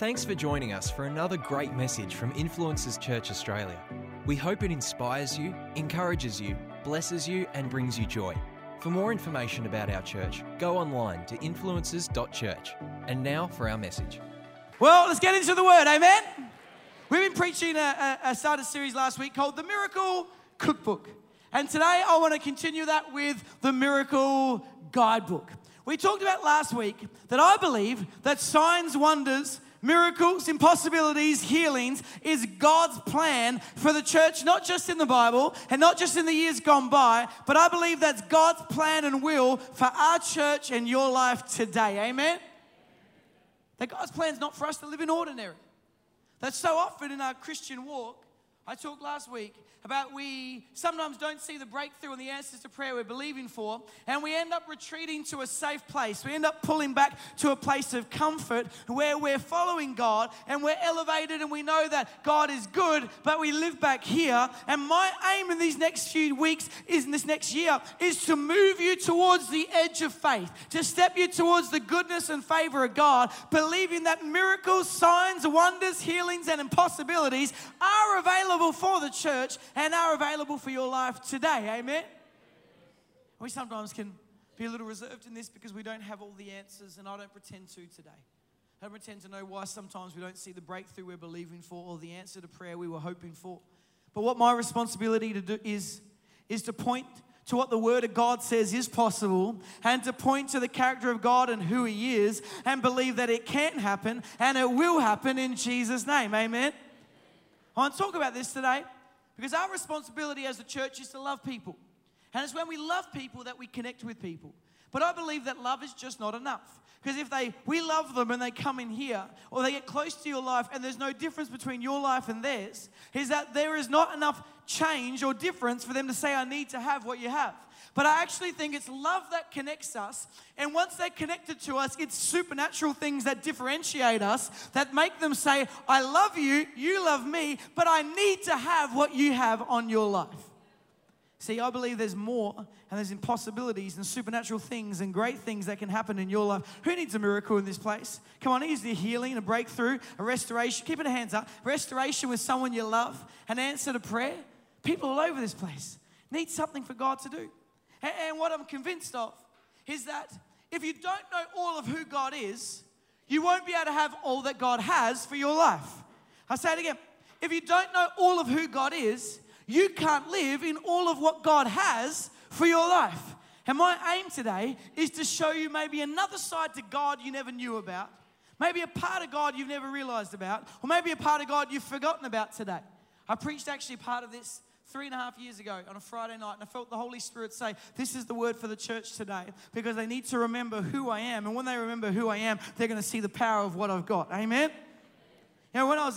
Thanks for joining us for another great message from Influencers Church Australia. We hope it inspires you, encourages you, blesses you, and brings you joy. For more information about our church, go online to influencers.church. And now for our message. Well, let's get into the Word, amen? We've been preaching a started series last week called The Miracle Cookbook. And today I want to continue that with The Miracle Guidebook. We talked about last week that I believe that signs, wonders, miracles, impossibilities, healings is God's plan for the church, not just in the Bible and not just in the years gone by, but I believe that's God's plan and will for our church and your life today, amen? That God's plan is not for us to live in ordinary. That so often in our Christian walk, I talked last week about we sometimes don't see the breakthrough and the answers to prayer we're believing for, and we end up retreating to a safe place. We end up pulling back to a place of comfort where we're following God and we're elevated and we know that God is good, but we live back here. And my aim in these next few weeks, in this next year, is to move you towards the edge of faith, to step you towards the goodness and favor of God, believing that miracles, signs, wonders, healings, and impossibilities are available for the church and are available for your life today, amen? We sometimes can be a little reserved in this because we don't have all the answers, and I don't pretend to today. I don't pretend to know why sometimes we don't see the breakthrough we're believing for or the answer to prayer we were hoping for. But what my responsibility to do is to point to what the Word of God says is possible, and to point to the character of God and who He is, and believe that it can happen and it will happen in Jesus' name, amen? I want to talk about this today because our responsibility as a church is to love people. And it's when we love people that we connect with people. But I believe that love is just not enough. Because if we love them and they come in here, or they get close to your life and there's no difference between your life and theirs, is that there is not enough change or difference for them to say, I need to have what you have. But I actually think it's love that connects us. And once they're connected to us, it's supernatural things that differentiate us, that make them say, I love you, you love me, but I need to have what you have on your life. See, I believe there's more, and there's impossibilities and supernatural things and great things that can happen in your life. Who needs a miracle in this place? Come on, needs a healing, a breakthrough, a restoration. Keep your hands up. Restoration with someone you love, an answer to prayer. People all over this place need something for God to do. And what I'm convinced of is that if you don't know all of who God is, you won't be able to have all that God has for your life. I'll say it again. If you don't know all of who God is, you can't live in all of what God has for your life. And my aim today is to show you maybe another side to God you never knew about, maybe a part of God you've never realized about, or maybe a part of God you've forgotten about today. I preached actually part of this 3.5 years ago on a Friday night, and I felt the Holy Spirit say, this is the word for the church today, because they need to remember who I am, and when they remember who I am, they're going to see the power of what I've got. Amen? You know, when I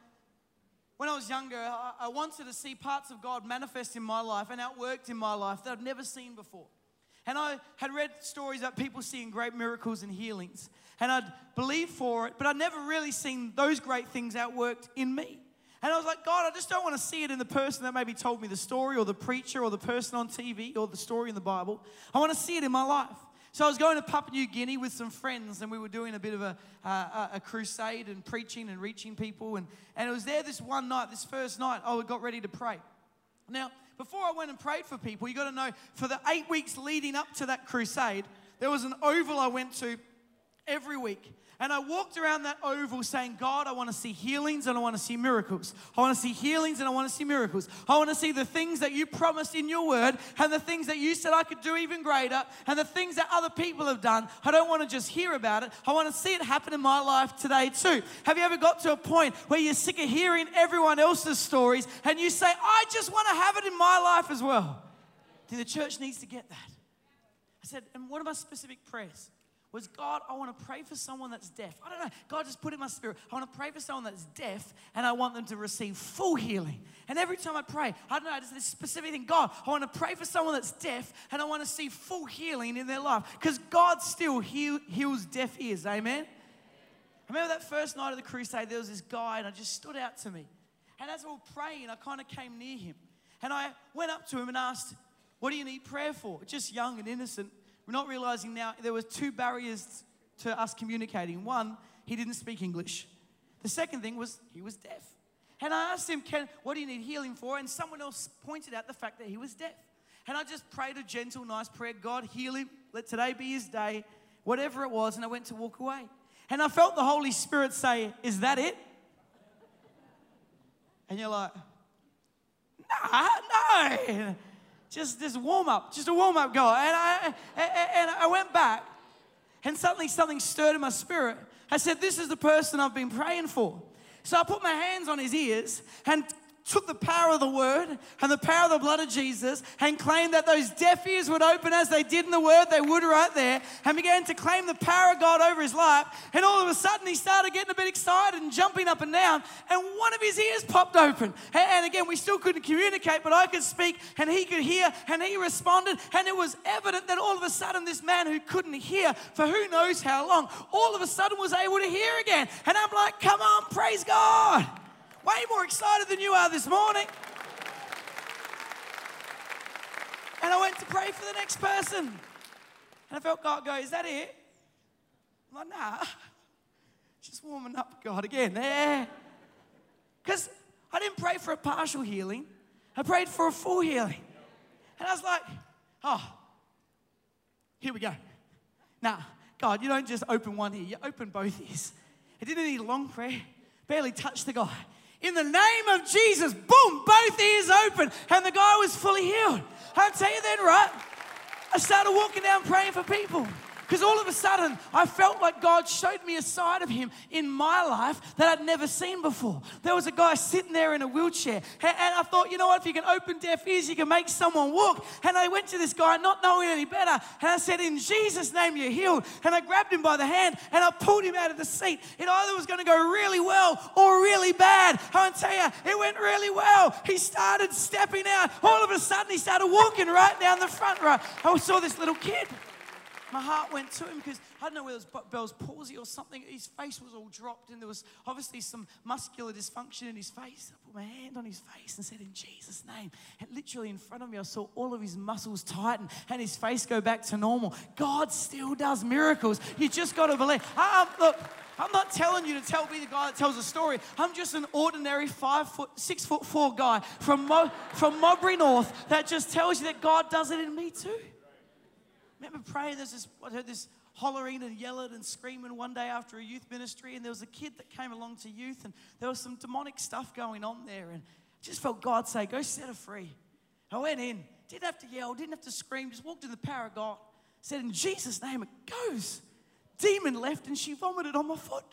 was younger, I wanted to see parts of God manifest in my life and outworked in my life that I'd never seen before. And I had read stories about people seeing great miracles and healings, and I'd believed for it, but I'd never really seen those great things outworked in me. And I was like, God, I just don't want to see it in the person that maybe told me the story, or the preacher, or the person on TV, or the story in the Bible. I want to see it in my life. So I was going to Papua New Guinea with some friends, and we were doing a bit of a crusade and preaching and reaching people. And it was there this one night, this first night, I got ready to pray. Now, before I went and prayed for people, you got to know, for the 8 weeks leading up to that crusade, there was an oval I went to every week. And I walked around that oval saying, God, I want to see healings and I want to see miracles. I want to see healings and I want to see miracles. I want to see the things that you promised in your word, and the things that you said I could do even greater, and the things that other people have done. I don't want to just hear about it. I want to see it happen in my life today too. Have you ever got to a point where you're sick of hearing everyone else's stories and you say, I just want to have it in my life as well? The church needs to get that. I said, and what are my specific prayers? Was, God, I want to pray for someone that's deaf. I don't know. God just put it in my spirit. I want to pray for someone that's deaf, and I want them to receive full healing. And every time I pray, I don't know, there's this specific thing. God, I want to pray for someone that's deaf, and I want to see full healing in their life. Because God still heals deaf ears. Amen? I remember that first night of the crusade, there was this guy, and it just stood out to me. And as we were praying, I kind of came near him. And I went up to him and asked, what do you need prayer for? Just young and innocent. We're not realizing now there were two barriers to us communicating. One, he didn't speak English. The second thing was he was deaf. And I asked him, what do you need healing for? And someone else pointed out the fact that he was deaf. And I just prayed a gentle, nice prayer. God, heal him. Let today be his day. Whatever it was. And I went to walk away. And I felt the Holy Spirit say, is that it? And you're like, no. Just warm up. Just a warm up, God. And I went back. And suddenly something stirred in my spirit. I said, this is the person I've been praying for. So I put my hands on his ears and took the power of the word and the power of the blood of Jesus and claimed that those deaf ears would open as they did in the word, they would right there, and began to claim the power of God over his life. And all of a sudden he started getting a bit excited and jumping up and down, and one of his ears popped open. And again, we still couldn't communicate, but I could speak and he could hear, and he responded, and it was evident that all of a sudden this man who couldn't hear for who knows how long, all of a sudden was able to hear again. And I'm like, come on, praise God. Way more excited than you are this morning. And I went to pray for the next person. And I felt God go, is that it? I'm like, nah. Just warming up, God, again. There. Because I didn't pray for a partial healing. I prayed for a full healing. And I was like, oh, here we go. Nah, God, you don't just open one ear. You open both ears. I didn't need a long prayer. Barely touched the guy. In the name of Jesus, boom, both ears open, and the guy was fully healed. I'll tell you then, right? I started walking down praying for people. Because all of a sudden, I felt like God showed me a side of him in my life that I'd never seen before. There was a guy sitting there in a wheelchair. And I thought, you know what, if you can open deaf ears, you can make someone walk. And I went to this guy, not knowing any better. And I said, in Jesus' name, you're healed. And I grabbed him by the hand and I pulled him out of the seat. It either was going to go really well or really bad. I tell you, it went really well. He started stepping out. All of a sudden, he started walking right down the front row. I saw this little kid. My heart went to him because I don't know whether it was Bell's palsy or something. His face was all dropped and there was obviously some muscular dysfunction in his face. I put my hand on his face and said, in Jesus' name. And literally in front of me, I saw all of his muscles tighten and his face go back to normal. God still does miracles. You just got to believe. Look, I'm not telling you to be the guy that tells a story. I'm just an ordinary 6'4" guy from Mowbray North that just tells you that God does it in me too. Remember praying, I heard this hollering and yelling and screaming one day after a youth ministry, and there was a kid that came along to youth, and there was some demonic stuff going on there, and I just felt God say, go set her free. I went in, didn't have to yell, didn't have to scream, just walked in the power of God, said, in Jesus' name, it goes. Demon left, and she vomited on my foot.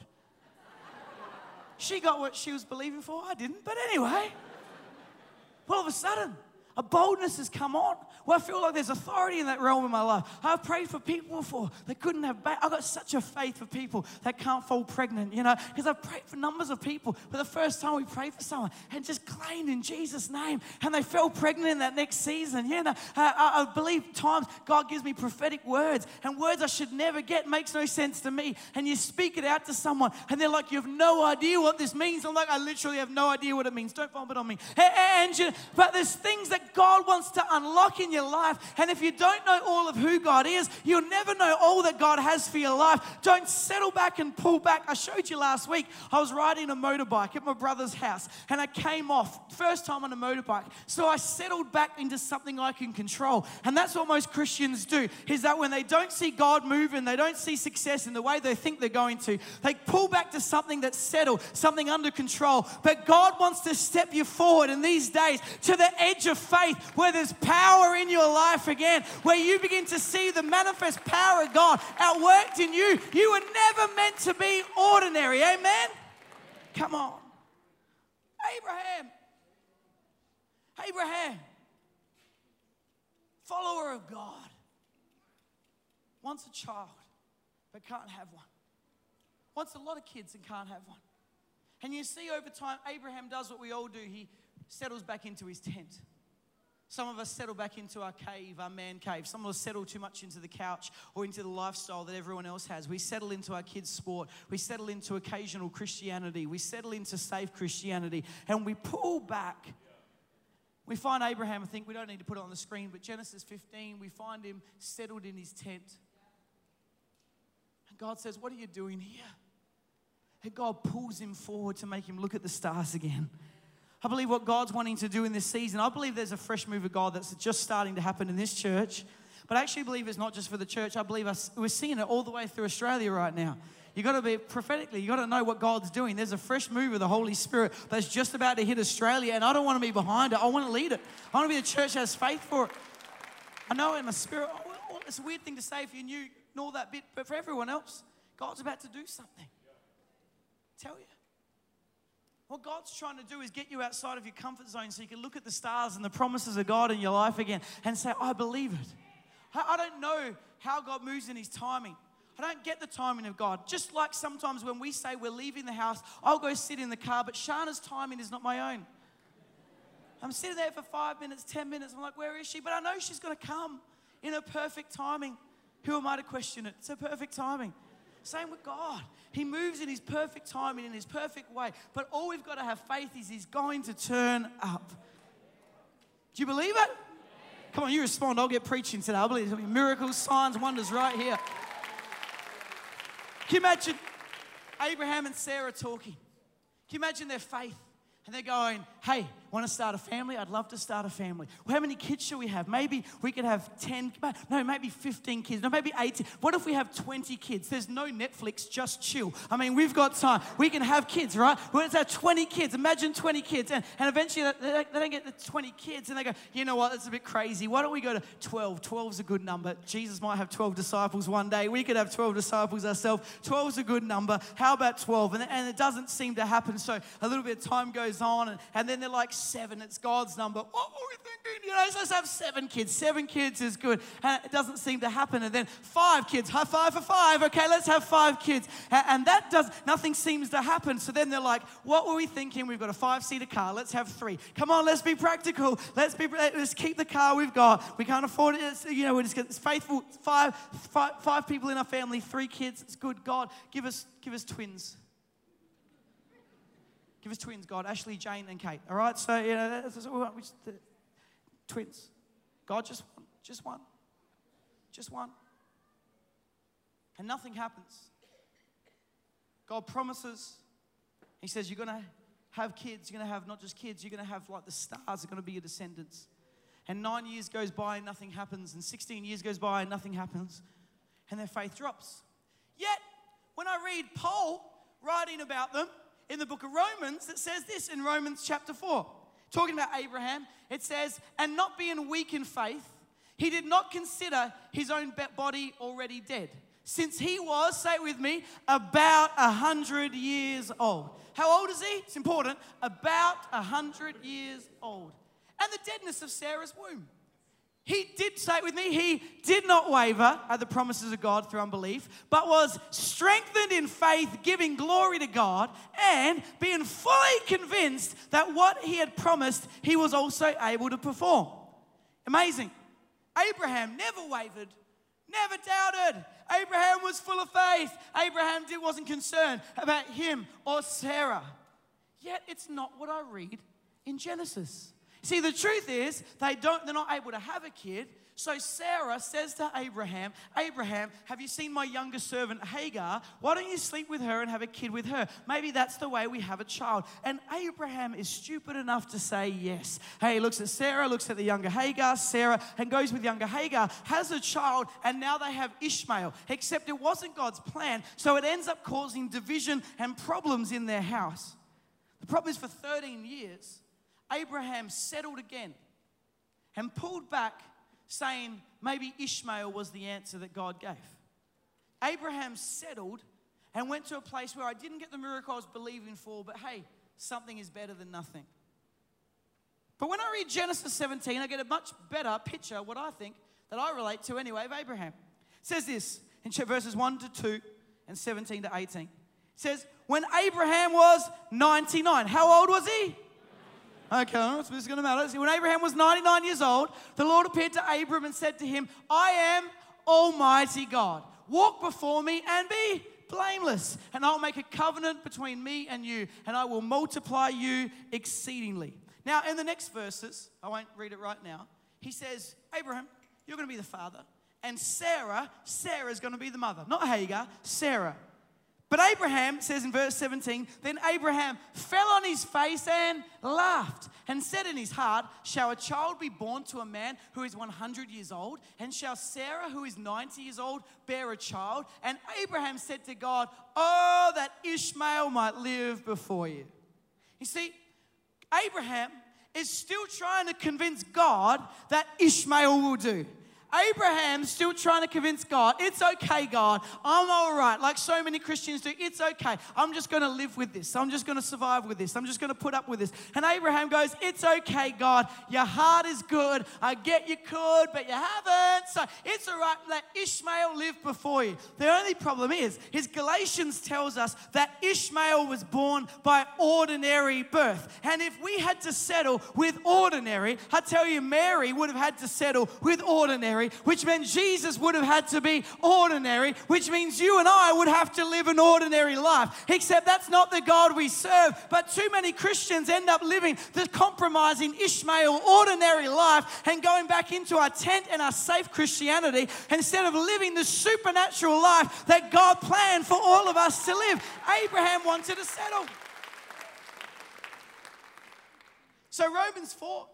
She got what she was believing for, I didn't, but anyway, all of a sudden, a boldness has come on. Well, I feel like there's authority in that realm in my life. I've prayed for people before that couldn't have I've got such a faith for people that can't fall pregnant, because I've prayed for numbers of people for the first time we prayed for someone and just claimed in Jesus' name, and they fell pregnant in that next season. I believe times God gives me prophetic words, and words I should never get makes no sense to me, and you speak it out to someone, and they're like, you have no idea what this means. I'm like, I literally have no idea what it means. Don't vomit on me. But there's things that God wants to unlock in your life. And if you don't know all of who God is, you'll never know all that God has for your life. Don't settle back and pull back. I showed you last week, I was riding a motorbike at my brother's house and I came off, first time on a motorbike. So I settled back into something I can control. And that's what most Christians do, is that when they don't see God move and they don't see success in the way they think they're going to, they pull back to something that's settled, something under control. But God wants to step you forward in these days to the edge of faith where there's power in your life again, where you begin to see the manifest power of God outworked in you. You were never meant to be ordinary. Amen? Come on. Abraham, follower of God, wants a child but can't have one. Wants a lot of kids and can't have one. And you see over time, Abraham does what we all do. He settles back into his tent. Some of us settle back into our cave, our man cave. Some of us settle too much into the couch or into the lifestyle that everyone else has. We settle into our kids' sport. We settle into occasional Christianity. We settle into safe Christianity. And we pull back. We find Abraham, I think we don't need to put it on the screen, but Genesis 15, we find him settled in his tent. And God says, what are you doing here? that God pulls him forward to make him look at the stars again. I believe what God's wanting to do in this season, I believe there's a fresh move of God that's just starting to happen in this church. But I actually believe it's not just for the church. I believe we're seeing it all the way through Australia right now. You got to be prophetically, you got to know what God's doing. There's a fresh move of the Holy Spirit that's just about to hit Australia, and I don't want to be behind it. I want to lead it. I want to be a church that has faith for it. I know in my spirit, it's a weird thing to say if you knew all that bit, but for everyone else, God's about to do something. Tell you. What God's trying to do is get you outside of your comfort zone so you can look at the stars and the promises of God in your life again and say, I believe it. I don't know how God moves in his timing. I don't get the timing of God. Just like sometimes when we say we're leaving the house, I'll go sit in the car, but Shana's timing is not my own. I'm sitting there for 5 minutes, 10 minutes. I'm like, where is she? But I know she's going to come in her perfect timing. Who am I to question it? It's her perfect timing. Same with God. He moves in his perfect timing, in his perfect way. But all we've got to have faith is he's going to turn up. Do you believe it? Come on, you respond. I'll get preaching today. I believe there's going to be miracles, signs, wonders right here. Can you imagine Abraham and Sarah talking? Can you imagine their faith? And they're going, hey, want to start a family? I'd love to start a family. Well, how many kids should we have? Maybe we could have 10, no, maybe 15 kids. No, maybe 18. What if we have 20 kids? There's no Netflix, just chill. I mean, we've got time. We can have kids, right? Well, let's have 20 kids. Imagine 20 kids. And eventually they don't get the 20 kids. And they go, you know what, that's a bit crazy. Why don't we go to 12? 12's a good number. Jesus might have 12 disciples one day. We could have 12 disciples ourselves. 12's a good number. How about 12? And it doesn't seem to happen. So a little bit of time goes on, and then they're like 7. It's God's number. What were we thinking? You know, let's have 7 kids. 7 kids is good. And it doesn't seem to happen. And then 5 kids. High five for 5. Okay, let's have 5 kids. And nothing seems to happen. So then they're like, what were we thinking? We've got a 5-seater car. Let's have 3. Come on, let's be practical. Let's keep the car we've got. We can't afford it. We're just it's faithful. 5 people in our family, 3 kids. It's good. God, give us twins. Give us twins, God. Ashley, Jane, and Kate. All right? So, that's what we want. Twins. God, just one. Just one. And nothing happens. God promises. He says, you're going to have kids. You're going to have not just kids. You're going to have like the stars are going to be your descendants. And 9 years goes by and nothing happens. And 16 years goes by and nothing happens. And their faith drops. Yet, when I read Paul writing about them, in the book of Romans, it says this in Romans chapter 4. Talking about Abraham, it says, and not being weak in faith, he did not consider his own body already dead, since he was, say it with me, about 100 years old. How old is he? It's important. About 100 years old. And the deadness of Sarah's womb. He did, say it with me, he did not waver at the promises of God through unbelief, but was strengthened in faith, giving glory to God, and being fully convinced that what he had promised, he was also able to perform. Amazing. Abraham never wavered, never doubted. Abraham was full of faith. Abraham wasn't concerned about him or Sarah. Yet it's not what I read in Genesis. See, the truth is, they're not able to have a kid. So Sarah says to Abraham, Abraham, have you seen my younger servant Hagar? Why don't you sleep with her and have a kid with her? Maybe that's the way we have a child. And Abraham is stupid enough to say yes. Hey, he looks at Sarah, looks at the younger Hagar, Sarah, and goes with younger Hagar, has a child, and now they have Ishmael. Except it wasn't God's plan, so it ends up causing division and problems in their house. The problem is for 13 years, Abraham settled again and pulled back, saying maybe Ishmael was the answer that God gave. Abraham settled and went to a place where I didn't get the miracle I was believing for, but hey, something is better than nothing. But when I read Genesis 17, I get a much better picture, what I think, that I relate to anyway, of Abraham. It says this in verses 1 to 2 and 17 to 18. It says, when Abraham was 99, how old was he? Okay, this is going to matter. See, when Abraham was 99 years old, the Lord appeared to Abram and said to him, I am Almighty God. Walk before me and be blameless, and I'll make a covenant between me and you, and I will multiply you exceedingly. Now, in the next verses, I won't read it right now, he says, Abraham, you're going to be the father, and Sarah's going to be the mother. Not Hagar, Sarah. But Abraham, says in verse 17, then Abraham fell on his face and laughed and said in his heart, shall a child be born to a man who is 100 years old? And shall Sarah, who is 90 years old, bear a child? And Abraham said to God, oh, that Ishmael might live before you. You see, Abraham is still trying to convince God that Ishmael will do. Abraham's still trying to convince God, it's okay, God, I'm all right. Like so many Christians do, it's okay. I'm just going to live with this. I'm just going to survive with this. I'm just going to put up with this. And Abraham goes, it's okay, God. Your heart is good. I get you could, but you haven't. So it's all right. Let Ishmael live before you. The only problem is Galatians tells us that Ishmael was born by ordinary birth. And if we had to settle with ordinary, I tell you, Mary would have had to settle with ordinary, which meant Jesus would have had to be ordinary, which means you and I would have to live an ordinary life. Except that's not the God we serve. But too many Christians end up living the compromising Ishmael ordinary life and going back into our tent and our safe Christianity instead of living the supernatural life that God planned for all of us to live. Abraham wanted to settle. So Romans 4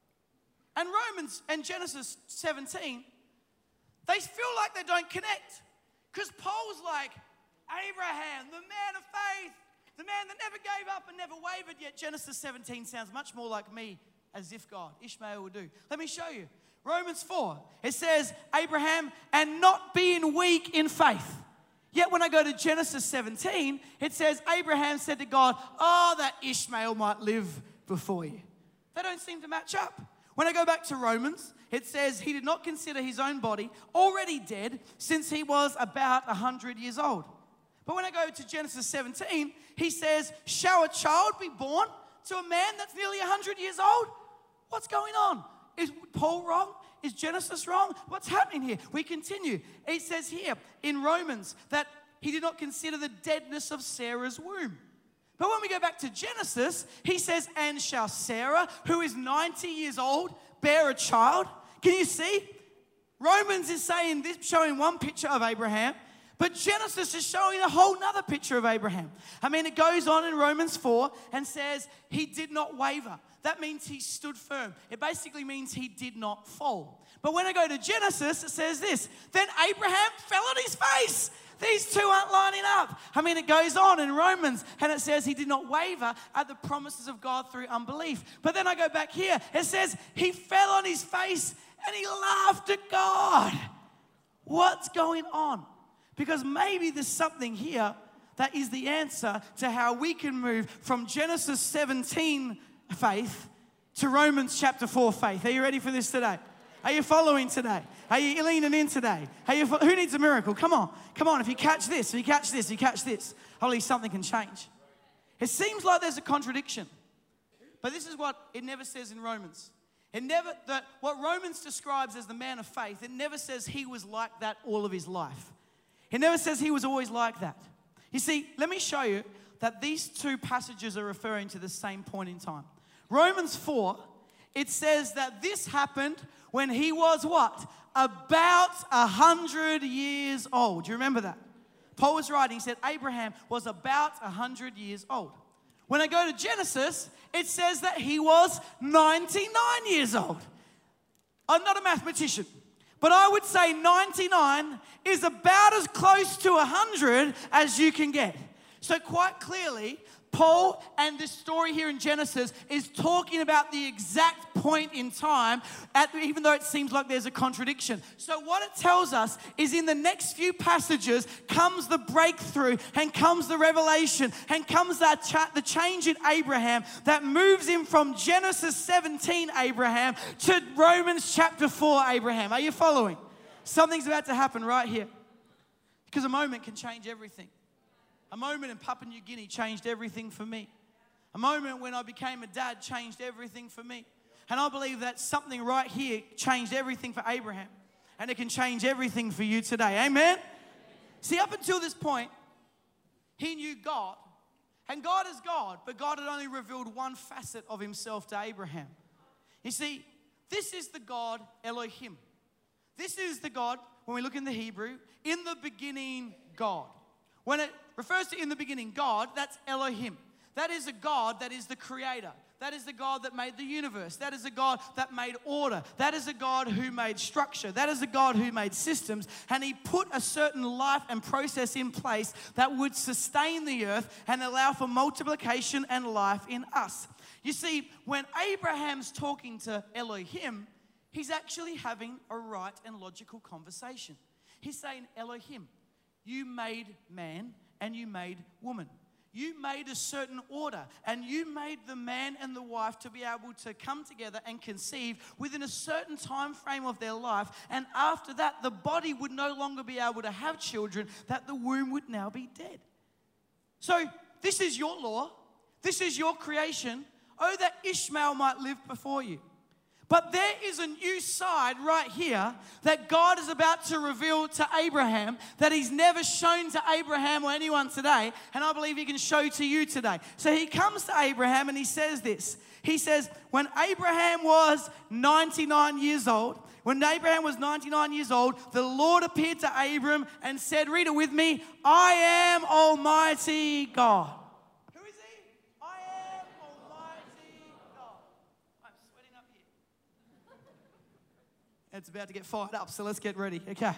and Genesis 17, they feel like they don't connect. Because Paul's like, Abraham, the man of faith, the man that never gave up and never wavered, yet Genesis 17 sounds much more like me, as if God, Ishmael would do. Let me show you. Romans 4, it says, Abraham, and not being weak in faith. Yet when I go to Genesis 17, it says, Abraham said to God, oh, that Ishmael might live before you. They don't seem to match up. When I go back to Romans, it says he did not consider his own body already dead since he was about 100 years old. But when I go to Genesis 17, he says, shall a child be born to a man that's nearly 100 years old? What's going on? Is Paul wrong? Is Genesis wrong? What's happening here? We continue. It says here in Romans that he did not consider the deadness of Sarah's womb. But when we go back to Genesis, he says, and shall Sarah, who is 90 years old, bear a child? Can you see? Romans is saying this, showing one picture of Abraham, but Genesis is showing a whole nother picture of Abraham. I mean, it goes on in Romans 4 and says he did not waver. That means he stood firm. It basically means he did not fall. But when I go to Genesis, it says this, then Abraham fell on his face. These two aren't lining up. I mean, it goes on in Romans and it says he did not waver at the promises of God through unbelief. But then I go back here. It says he fell on his face and he laughed at God. What's going on? Because maybe there's something here that is the answer to how we can move from Genesis 17 faith to Romans chapter 4 faith. Are you ready for this today? Are you following today? Are you leaning in today? Who needs a miracle? Come on. Come on. If you catch this, if you catch this, if you catch this, hopefully something can change. It seems like there's a contradiction. But this is what it never says in Romans. What Romans describes as the man of faith, it never says he was like that all of his life. It never says he was always like that. You see, let me show you that these two passages are referring to the same point in time. Romans 4, it says that this happened when he was what? About 100 years old. Do you remember that? Paul was writing, he said Abraham was about 100 years old. When I go to Genesis, it says that he was 99 years old. I'm not a mathematician, but I would say 99 is about as close to 100 as you can get. So quite clearly, Paul and this story here in Genesis is talking about the exact point in time, even though it seems like there's a contradiction. So what it tells us is in the next few passages comes the breakthrough and comes the revelation and comes the change in Abraham that moves him from Genesis 17 Abraham to Romans chapter 4 Abraham. Are you following? Something's about to happen right here because a moment can change everything. A moment in Papua New Guinea changed everything for me. A moment when I became a dad changed everything for me. And I believe that something right here changed everything for Abraham. And it can change everything for you today. Amen? See, up until this point, he knew God. And God is God, but God had only revealed one facet of himself to Abraham. You see, this is the God Elohim. This is the God, when we look in the Hebrew, in the beginning, God. When it refers to in the beginning, God, that's Elohim. That is a God that is the creator. That is the God that made the universe. That is a God that made order. That is a God who made structure. That is a God who made systems. And he put a certain life and process in place that would sustain the earth and allow for multiplication and life in us. You see, when Abraham's talking to Elohim, he's actually having a right and logical conversation. He's saying, Elohim, you made man and you made woman. You made a certain order, and you made the man and the wife to be able to come together and conceive within a certain time frame of their life. And after that, the body would no longer be able to have children, that the womb would now be dead. So this is your law. This is your creation. Oh, that Ishmael might live before you. But there is a new side right here that God is about to reveal to Abraham that he's never shown to Abraham or anyone today, and I believe he can show to you today. So he comes to Abraham and he says this. He says, when Abraham was 99 years old, the Lord appeared to Abram and said, read it with me, I am Almighty God. It's about to get fired up, so let's get ready. Okay.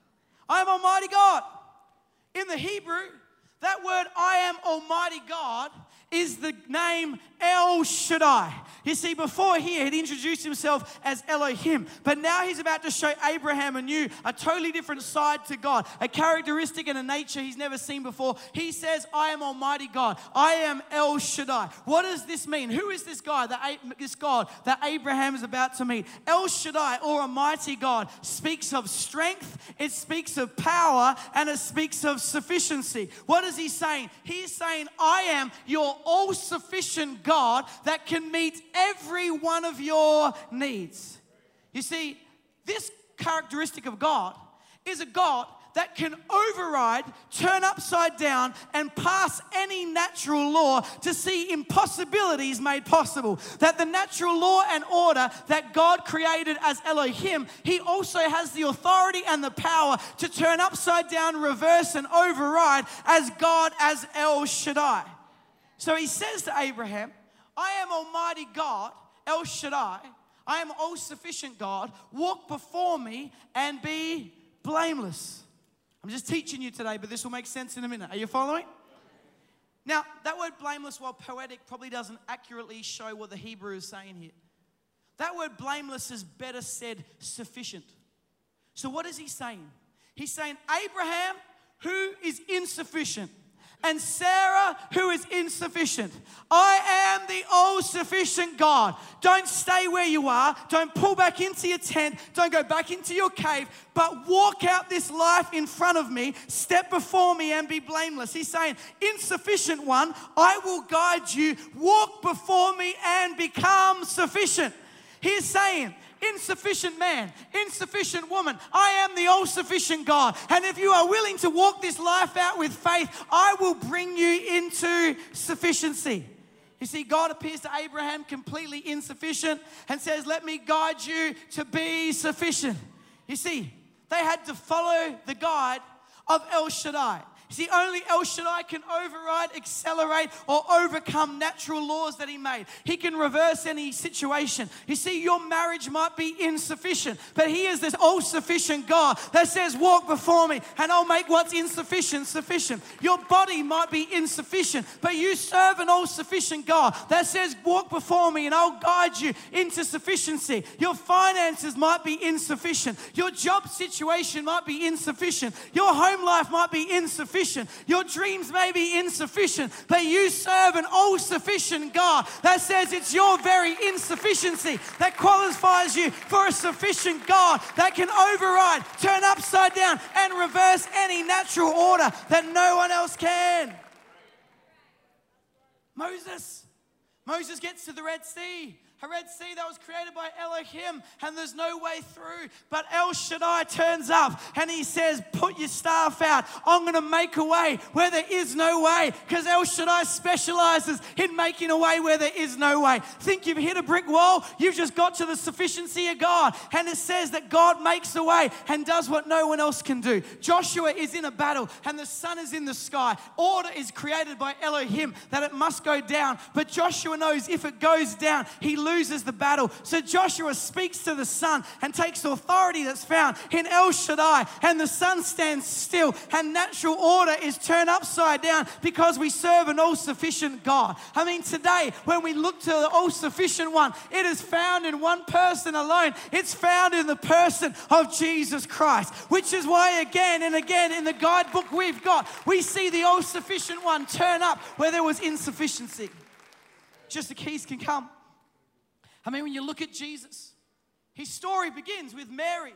I am Almighty God. In the Hebrew, that word, I am Almighty God, is the name El Shaddai. You see, before here, he'd introduced himself as Elohim, but now he's about to show Abraham a totally different side to God, a characteristic and a nature he's never seen before. He says, I am Almighty God. I am El Shaddai. What does this mean? Who is this guy, this God that Abraham is about to meet? El Shaddai, or Almighty God, speaks of strength, it speaks of power, and it speaks of sufficiency. What is he saying? He's saying, I am your all-sufficient God that can meet every one of your needs. You see, this characteristic of God is a God that can override, turn upside down, and pass any natural law to see impossibilities made possible. That the natural law and order that God created as Elohim, he also has the authority and the power to turn upside down, reverse, and override as God, as El Shaddai. So he says to Abraham, I am Almighty God, El Shaddai. I am all-sufficient God. Walk before me and be blameless. I'm just teaching you today, but this will make sense in a minute. Are you following? Now, that word blameless, while poetic, probably doesn't accurately show what the Hebrew is saying here. That word blameless is better said sufficient. So what is he saying? He's saying, Abraham, who is insufficient, and Sarah, who is insufficient. I am the all-sufficient God. Don't stay where you are. Don't pull back into your tent. Don't go back into your cave, but walk out this life in front of me. Step before me and be blameless. He's saying, insufficient one, I will guide you. Walk before me and become sufficient. He's saying, insufficient man, insufficient woman, I am the all-sufficient God. And if you are willing to walk this life out with faith, I will bring you into sufficiency. You see, God appears to Abraham completely insufficient and says, let me guide you to be sufficient. You see, they had to follow the guide of El Shaddai. See, only El Shaddai can override, accelerate, or overcome natural laws that he made. He can reverse any situation. You see, your marriage might be insufficient, but he is this all-sufficient God that says, walk before me, and I'll make what's insufficient sufficient. Your body might be insufficient, but you serve an all-sufficient God that says, walk before me, and I'll guide you into sufficiency. Your finances might be insufficient. Your job situation might be insufficient. Your home life might be insufficient. Your dreams may be insufficient, but you serve an all-sufficient God that says it's your very insufficiency that qualifies you for a sufficient God that can override, turn upside down, and reverse any natural order that no one else can. Moses gets to the Red Sea. A Red Sea that was created by Elohim, and there's no way through. But El Shaddai turns up and he says, put your staff out. I'm going to make a way where there is no way, because El Shaddai specializes in making a way where there is no way. Think you've hit a brick wall? You've just got to the sufficiency of God. And it says that God makes a way and does what no one else can do. Joshua is in a battle and the sun is in the sky. Order is created by Elohim that it must go down. But Joshua knows if it goes down, he loses the battle. So Joshua speaks to the sun and takes the authority that's found in El Shaddai, and the sun stands still, and natural order is turned upside down because we serve an all-sufficient God. I mean, today, when we look to the all-sufficient one, it is found in one person alone. It's found in the person of Jesus Christ, which is why again and again in the guidebook we've got, we see the all-sufficient one turn up where there was insufficiency. Just the keys can come. I mean, when you look at Jesus, his story begins with Mary.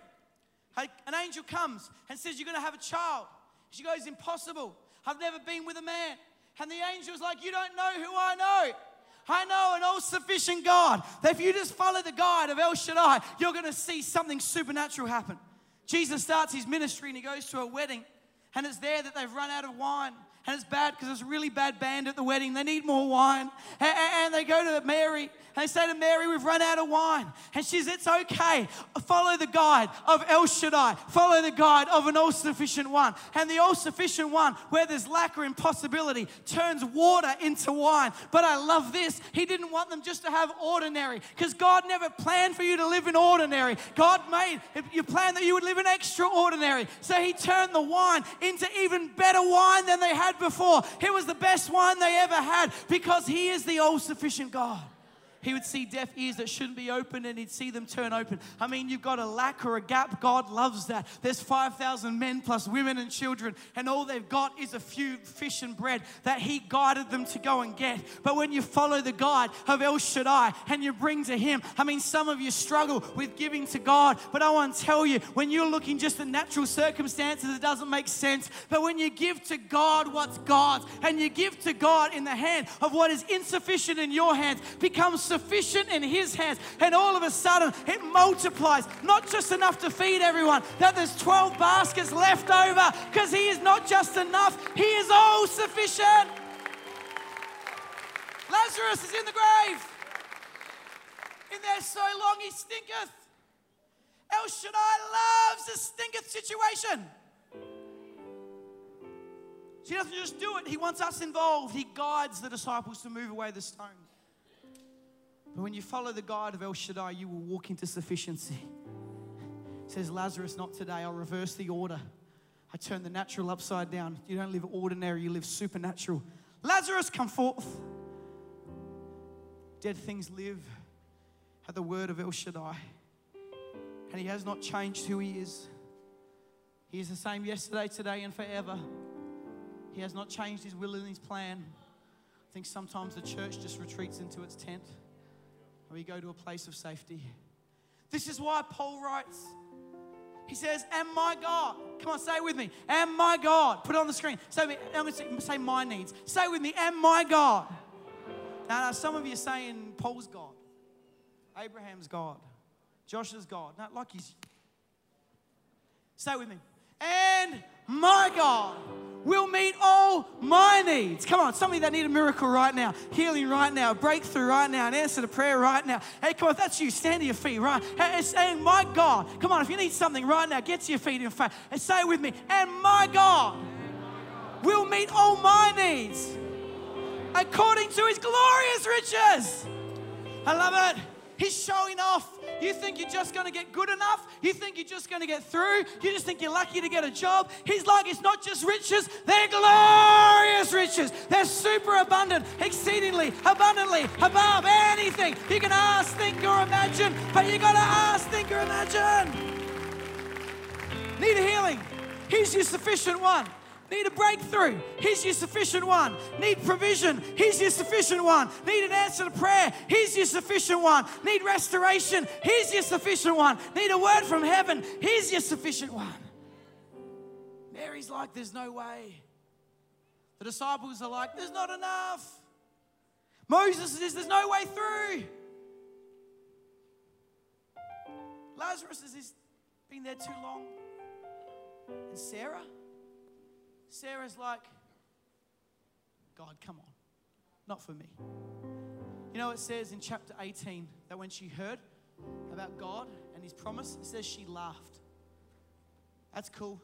An angel comes and says, you're going to have a child. She goes, impossible. I've never been with a man. And the angel's like, you don't know who I know. I know an all-sufficient God. That if you just follow the guide of El Shaddai, you're going to see something supernatural happen. Jesus starts his ministry and he goes to a wedding. And it's there that they've run out of wine. And it's bad because it's a really bad band at the wedding. They need more wine. And they go to Mary. And they say to Mary, we've run out of wine. And she says, it's okay. Follow the guide of El Shaddai. Follow the guide of an all-sufficient one. And the all-sufficient one, where there's lack or impossibility, turns water into wine. But I love this. He didn't want them just to have ordinary, because God never planned for you to live in ordinary. God you planned that you would live in extraordinary. So he turned the wine into even better wine than they had before. It was the best wine they ever had, because he is the all-sufficient God. He would see deaf ears that shouldn't be open, and he'd see them turn open. I mean, you've got a lack or a gap. God loves that. There's 5,000 men plus women and children, and all they've got is a few fish and bread that he guided them to go and get. But when you follow the guide of El Shaddai and you bring to him, I mean, some of you struggle with giving to God, but I want to tell you, when you're looking just at natural circumstances, it doesn't make sense. But when you give to God what's God's, and you give to God in the hand of what is insufficient in your hands, becomes sufficient in his hands, and all of a sudden it multiplies. Not just enough to feed everyone, that there's 12 baskets left over, because he is not just enough, he is all sufficient. Lazarus is in the grave. In there so long he stinketh. El Shaddai loves a stinketh situation. He doesn't just do it, he wants us involved. He guides the disciples to move away the stone. But when you follow the guide of El Shaddai, you will walk into sufficiency. It says, Lazarus, not today. I'll reverse the order. I turn the natural upside down. You don't live ordinary, you live supernatural. Lazarus, come forth. Dead things live at the word of El Shaddai. And he has not changed who he is. He is the same yesterday, today, and forever. He has not changed his will and his plan. I think sometimes the church just retreats into its tent. We go to a place of safety. This is why Paul writes. He says, and my God. Come on, say it with me. And my God. Put it on the screen. I'm going to say my needs. Say it with me. And my God. Now, some of you are saying Paul's God. Abraham's God. Joshua's God. Not like he's. Say it with me. And my God will meet all my needs. Come on, somebody that need a miracle right now, healing right now, breakthrough right now, an answer to prayer right now. Hey, come on, if that's you, stand to your feet, right? And saying, my God, come on, if you need something right now, get to your feet in faith and say it with me. And my God will meet all my needs according to his glorious riches. I love it. He's showing off. You think you're just going to get good enough? You think you're just going to get through? You just think you're lucky to get a job? He's like, it's not just riches, they're glorious riches. They're super abundant, exceedingly, abundantly, above anything you can ask, think, or imagine. But you got to ask, think, or imagine. Need a healing? He's your sufficient one. Need a breakthrough? He's your sufficient one. Need provision? He's your sufficient one. Need an answer to prayer? He's your sufficient one. Need restoration? He's your sufficient one. Need a word from heaven? He's your sufficient one. Mary's like, there's no way. The disciples are like, there's not enough. Moses says, there's no way through. Lazarus has been there too long. And Sarah's like, God, come on, not for me. You know, it says in chapter 18 that when she heard about God and his promise, it says she laughed. That's cool.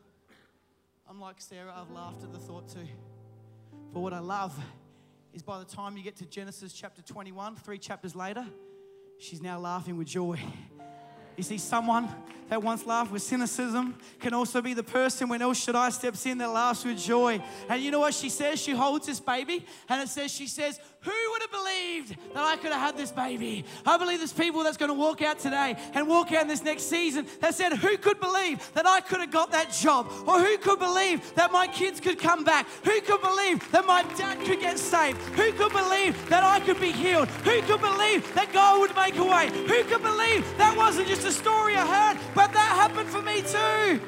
I'm like Sarah, I've laughed at the thought too. But what I love is by the time you get to Genesis chapter 21, 3 chapters later, she's now laughing with joy. You see, someone that once laughed with cynicism can also be the person when El Shaddai steps in that laughs with joy. And you know what she says? She holds this baby and it says, she says, who would have believed that I could have had this baby? I believe there's people that's going to walk out today and walk out in this next season that said, who could believe that I could have got that job? Or who could believe that my kids could come back? Who could believe that my dad could get saved? Who could believe that I could be healed? Who could believe that God would make a way? Who could believe that wasn't just a story I heard, but that happened for me too?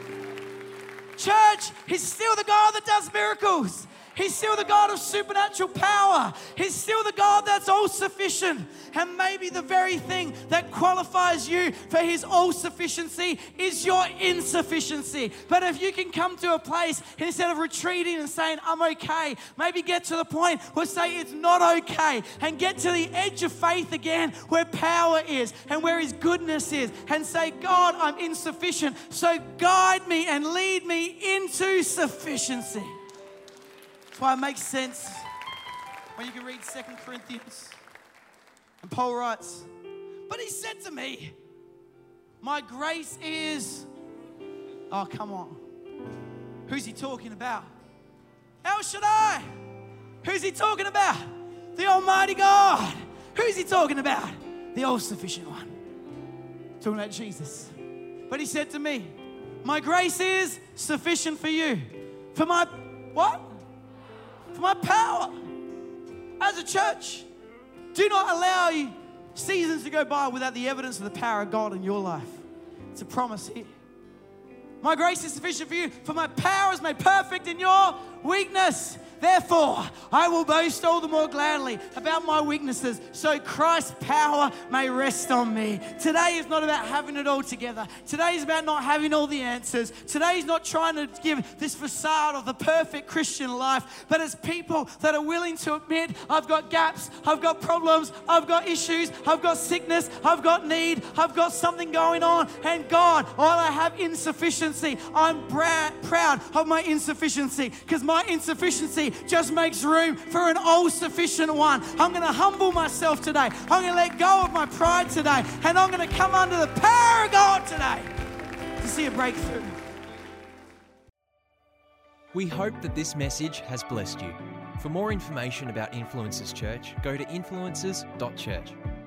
Church, he's still the God that does miracles. He's still the God of supernatural power. He's still the God that's all-sufficient. And maybe the very thing that qualifies you for his all-sufficiency is your insufficiency. But if you can come to a place, instead of retreating and saying, I'm okay, maybe get to the point where say it's not okay and get to the edge of faith again where power is and where his goodness is and say, God, I'm insufficient, so guide me and lead me into sufficiency. That's why it makes sense when you can read 2 Corinthians. And Paul writes, but he said to me, my grace is... Oh, come on. Who's he talking about? El Shaddai. Who's he talking about? The Almighty God. Who's he talking about? The all-sufficient one. Talking about Jesus. But he said to me, my grace is sufficient for you. For my... What? For my power. As a church, do not allow seasons to go by without the evidence of the power of God in your life. It's a promise here. My grace is sufficient for you, for my power is made perfect in your weakness. Therefore, I will boast all the more gladly about my weaknesses, so Christ's power may rest on me. Today is not about having it all together. Today is about not having all the answers. Today is not trying to give this facade of the perfect Christian life, but it's people that are willing to admit, I've got gaps, I've got problems, I've got issues, I've got sickness, I've got need, I've got something going on, and God, while I have insufficiency, I'm proud of my insufficiency, because my insufficiency just makes room for an all-sufficient one. I'm going to humble myself today. I'm going to let go of my pride today. And I'm going to come under the power of God today to see a breakthrough. We hope that this message has blessed you. For more information about Influencers Church, go to influencers.church.